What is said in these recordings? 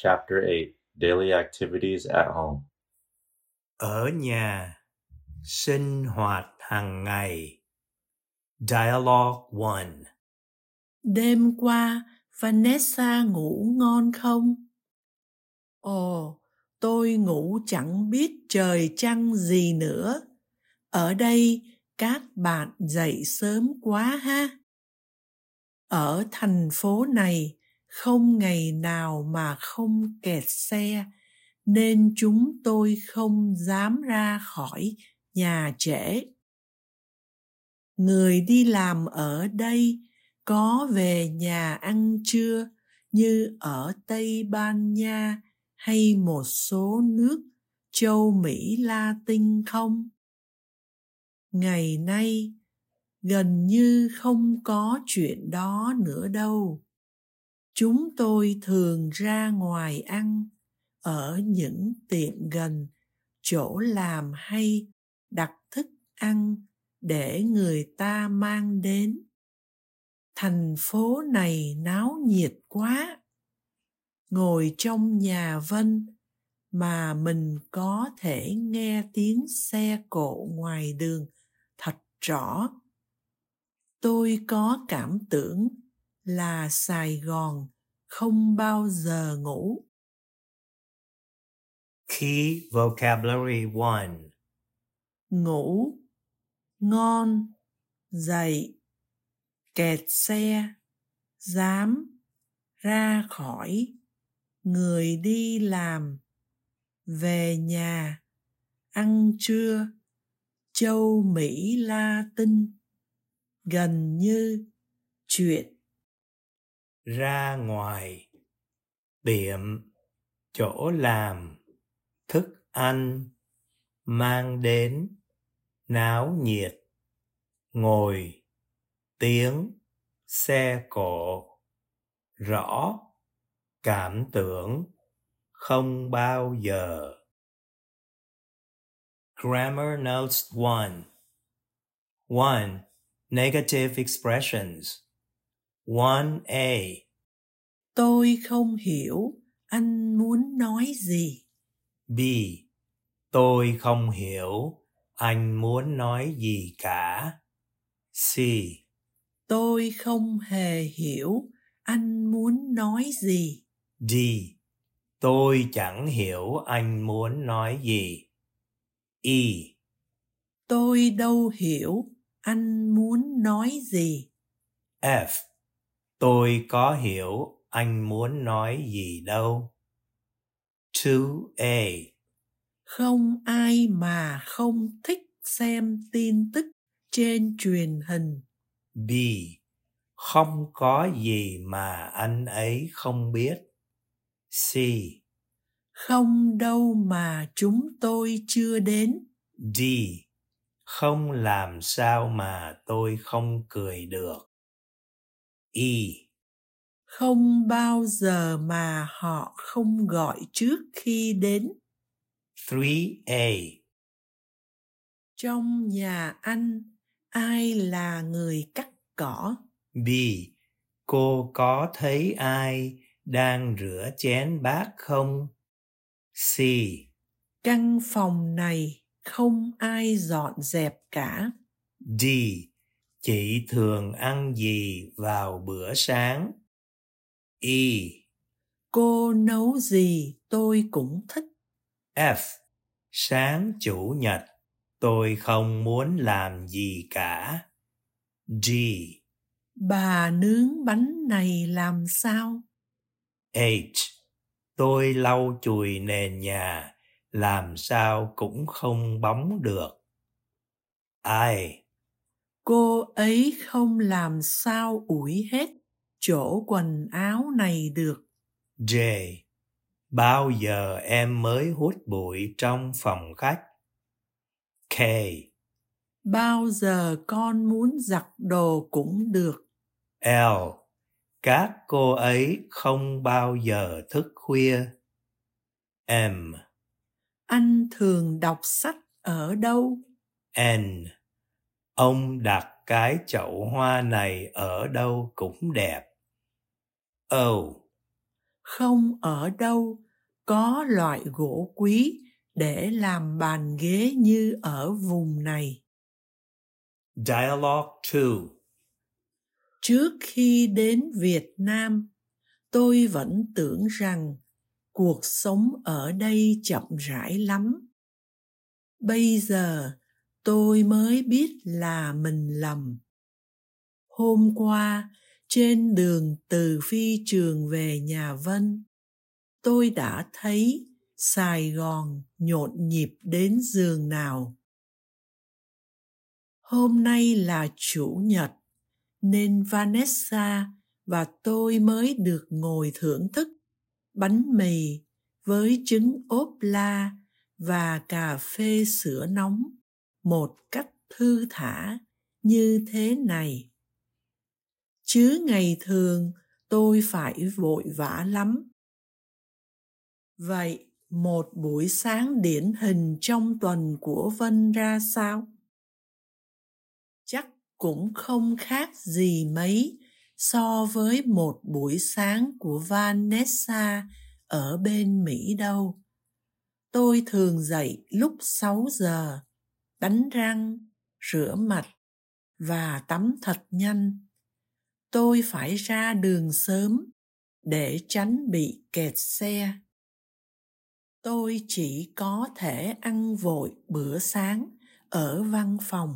Chapter 8 Daily Activities at Home. Ở nhà, sinh hoạt hàng ngày. Dialogue 1. Đêm qua, Vanessa ngủ ngon không? Ồ, tôi ngủ chẳng biết trời trăng gì nữa. Ở đây, các bạn dậy sớm quá ha. Ở thành phố này, không ngày nào mà không kẹt xe, nên chúng tôi không dám ra khỏi nhà trễ. Người đi làm ở đây có về nhà ăn trưa như ở Tây Ban Nha hay một số nước châu Mỹ Latin không? Ngày nay, gần như không có chuyện đó nữa đâu. Chúng tôi thường ra ngoài ăn ở những tiệm gần chỗ làm hay đặt thức ăn để người ta mang đến. Thành phố này náo nhiệt quá. Ngồi trong nhà Vân mà mình có thể nghe tiếng xe cộ ngoài đường thật rõ. Tôi có cảm tưởng là Sài Gòn không bao giờ ngủ. Key Vocabulary 1. Ngủ, ngon, dậy, kẹt xe, dám, ra khỏi, người đi làm, về nhà, ăn trưa, châu Mỹ Latin, gần như, chuyện. Ra ngoài, tiệm, chỗ làm, thức ăn, mang đến, náo nhiệt, ngồi, tiếng, xe cộ, rõ, cảm tưởng, không bao giờ. Grammar Notes 1. 1. Negative expressions. 1A. Tôi không hiểu anh muốn nói gì. B. Tôi không hiểu anh muốn nói gì cả. C. Tôi không hề hiểu anh muốn nói gì. D. Tôi chẳng hiểu anh muốn nói gì. E. Tôi đâu hiểu anh muốn nói gì. F. Tôi có hiểu anh muốn nói gì đâu. 2A. Không ai mà không thích xem tin tức trên truyền hình. B. Không có gì mà anh ấy không biết. C. Không đâu mà chúng tôi chưa đến. D. Không làm sao mà tôi không cười được. E. Không bao giờ mà họ không gọi trước khi đến. 3A. Trong nhà anh, ai là người cắt cỏ? B. Cô có thấy ai đang rửa chén bát không? C. Căn phòng này không ai dọn dẹp cả. D. Chị thường ăn gì vào bữa sáng? E. Cô nấu gì tôi cũng thích. F. Sáng chủ nhật tôi không muốn làm gì cả. G. Bà nướng bánh này làm sao? H. Tôi lau chùi nền nhà, làm sao cũng không bóng được. I. Cô ấy không làm sao ủi hết chỗ quần áo này được. J. Bao giờ em mới hút bụi trong phòng khách? K. Bao giờ con muốn giặt đồ cũng được. L. Các cô ấy không bao giờ thức khuya. M. Anh thường đọc sách ở đâu? N. Ông đặt cái chậu hoa này ở đâu cũng đẹp. O. không ở đâu có loại gỗ quý để làm bàn ghế như ở vùng này. Dialogue 2. Trước khi đến Việt Nam, tôi vẫn tưởng rằng cuộc sống ở đây chậm rãi lắm. Bây giờ tôi mới biết là mình lầm. Hôm qua, trên đường từ phi trường về nhà Vân, tôi đã thấy Sài Gòn nhộn nhịp đến giường nào. Hôm nay là Chủ nhật, nên Vanessa và tôi mới được ngồi thưởng thức bánh mì với trứng ốp la và cà phê sữa nóng một cách thư thả như thế này. Chứ ngày thường tôi phải vội vã lắm. Vậy một buổi sáng điển hình trong tuần của Vân ra sao? Chắc cũng không khác gì mấy so với một buổi sáng của Vanessa ở bên Mỹ đâu. Tôi thường dậy lúc 6 giờ, đánh răng, rửa mặt và tắm thật nhanh. Tôi phải ra đường sớm để tránh bị kẹt xe. Tôi chỉ có thể ăn vội bữa sáng ở văn phòng.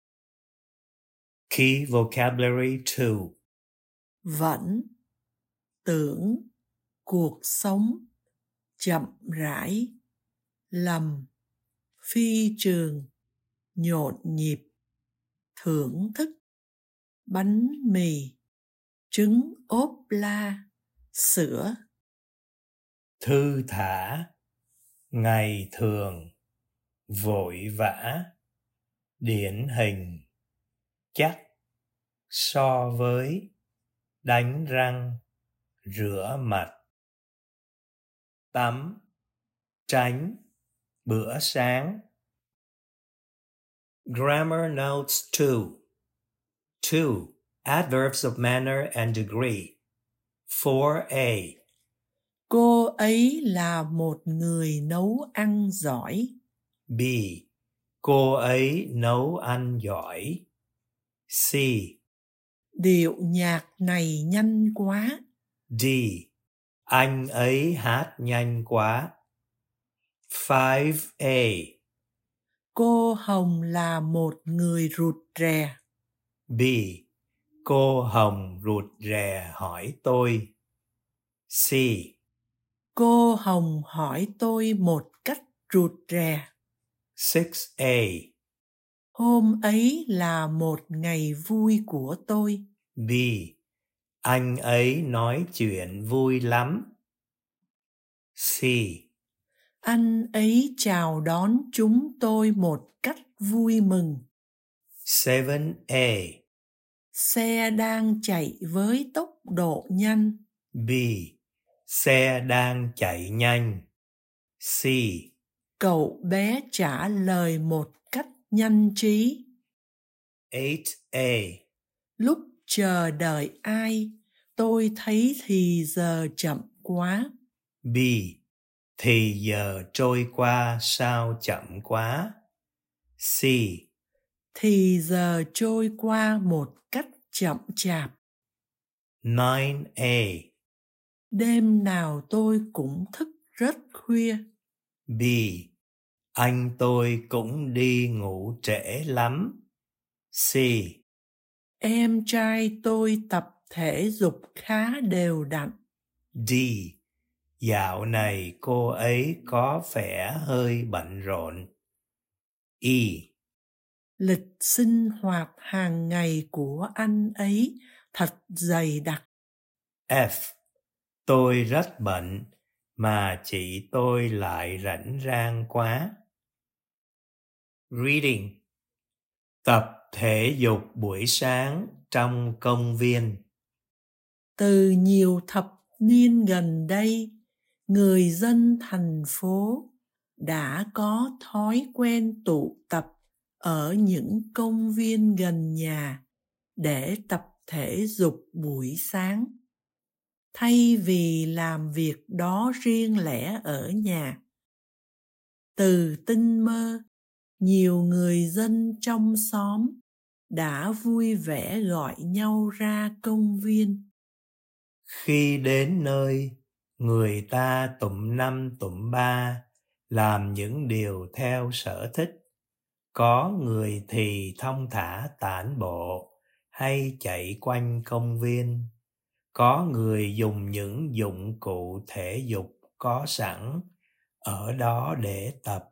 Key vocabulary 2. Vẫn, tưởng, cuộc sống, chậm rãi, lầm, phi trường, nhộn nhịp, thưởng thức, bánh mì, trứng ốp la, sữa. Thư thả, ngày thường, vội vã, điển hình, chắc, so với, đánh răng, rửa mặt, tắm, tránh, bữa sáng. Grammar notes 2. 2. Adverbs of manner and degree. 4a. Cô ấy là một người nấu ăn giỏi. B. Cô ấy nấu ăn giỏi. C. Điệu nhạc này nhanh quá. D. Anh ấy hát nhanh quá. 5a. Cô Hồng là một người rụt rè. B. Cô Hồng rụt rè hỏi tôi. C. Cô Hồng hỏi tôi một cách rụt rè. 6a. Hôm ấy là một ngày vui của tôi. B. Anh ấy nói chuyện vui lắm. C. Anh ấy chào đón chúng tôi một cách vui mừng. 7a. Xe đang chạy với tốc độ nhanh. B. Xe đang chạy nhanh. C. Cậu bé trả lời một cách nhanh trí. 8a. Lúc chờ đợi ai, tôi thấy thì giờ chậm quá. B. Thì giờ trôi qua sao chậm quá. C. Thì giờ trôi qua một cách chậm chạp. 9a. Đêm nào tôi cũng thức rất khuya. B. Anh tôi cũng đi ngủ trễ lắm. C. Em trai tôi tập thể dục khá đều đặn. D. Dạo này cô ấy có vẻ hơi bận rộn. E. Lịch sinh hoạt hàng ngày của anh ấy thật dày đặc. F. Tôi rất bận, mà chị tôi lại rảnh rang quá. Reading. Tập thể dục buổi sáng trong công viên. Từ nhiều thập niên gần đây, người dân thành phố đã có thói quen tụ tập ở những công viên gần nhà để tập thể dục buổi sáng. thay vì làm việc đó riêng lẻ ở nhà. Từ tinh mơ, nhiều người dân trong xóm đã vui vẻ gọi nhau ra công viên. Khi đến nơi, người ta tụm năm tụm ba, làm những điều theo sở thích. Có người thì thong thả tản bộ hay chạy quanh công viên. Có người dùng những dụng cụ thể dục có sẵn ở đó để tập.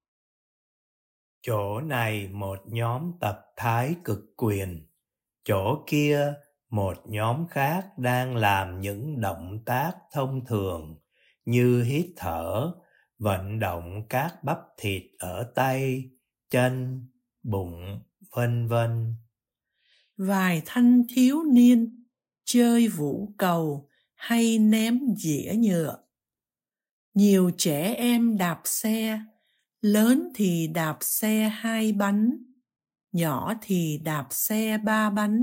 Chỗ này một nhóm tập thái cực quyền, chỗ kia một nhóm khác đang làm những động tác thông thường như hít thở, vận động các bắp thịt ở tay, chân, bụng, vân vân. Vài thanh thiếu niên chơi vũ cầu hay ném dĩa nhựa. Nhiều trẻ em đạp xe, lớn thì đạp xe 2 bánh, nhỏ thì đạp xe 3 bánh.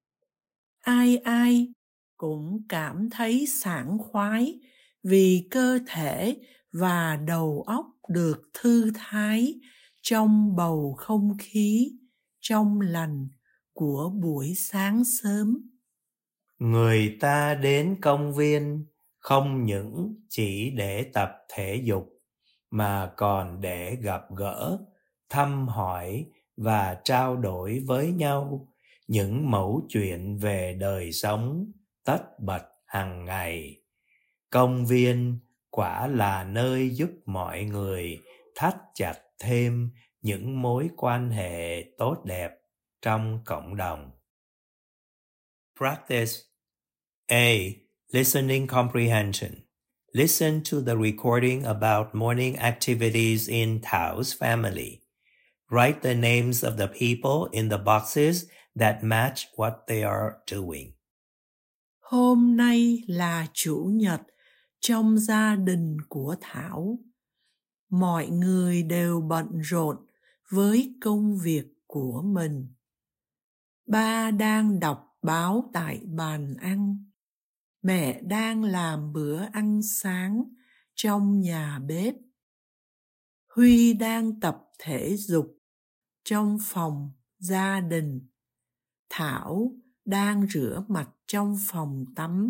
Ai ai cũng cảm thấy sảng khoái vì cơ thể và đầu óc được thư thái trong bầu không khí trong lành của buổi sáng sớm. Người ta đến công viên không những chỉ để tập thể dục mà còn để gặp gỡ, thăm hỏi và trao đổi với nhau những mẩu chuyện về đời sống tất bật hàng ngày. Công viên quả là nơi giúp mọi người thắt chặt thêm những mối quan hệ tốt đẹp trong cộng đồng. Practice A. Listening comprehension. Listen to the recording about morning activities in Tao's family. Write the names of the people in the boxes that match what they are doing. Hôm nay là chủ nhật trong gia đình của Thảo. Mọi người đều bận rộn với công việc của mình. Ba đang đọc báo tại bàn ăn. Mẹ đang làm bữa ăn sáng trong nhà bếp. Huy đang tập thể dục trong phòng gia đình. Thảo đang rửa mặt trong phòng tắm.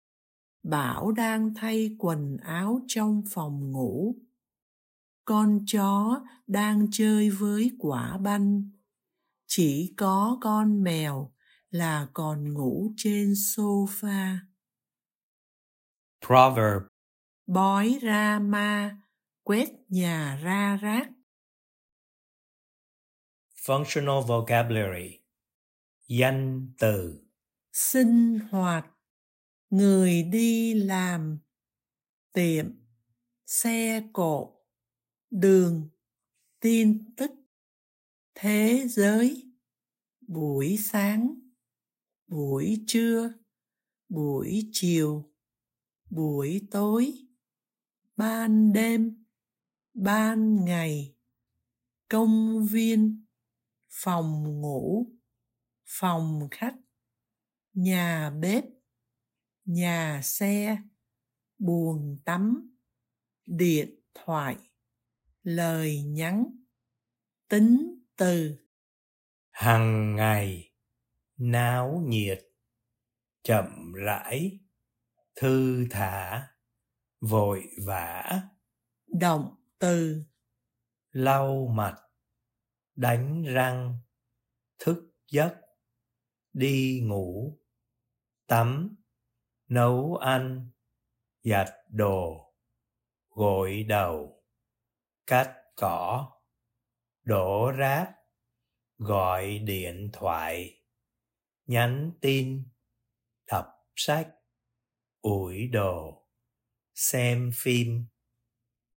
Bảo đang thay quần áo trong phòng ngủ. Con chó đang chơi với quả banh. Chỉ có con mèo là còn ngủ trên sofa. Proverb. Bói ra ma, quét nhà ra rác. Functional vocabulary. Danh từ. Sinh hoạt, người đi làm, tiệm, xe cộ, đường, tin tức, thế giới, buổi sáng, buổi trưa, buổi chiều, buổi tối, ban đêm, ban ngày, công viên, phòng ngủ, phòng khách, nhà bếp, nhà xe, buồng tắm, điện thoại, lời nhắn, tính từ. Hằng ngày, náo nhiệt, chậm rãi, thư thả, vội vã. Động từ. Lau mặt, đánh răng, thức giấc, đi ngủ, tắm, nấu ăn, giặt đồ, gội đầu, cắt cỏ, đổ rác, gọi điện thoại, nhắn tin, đọc sách, ủi đồ, xem phim.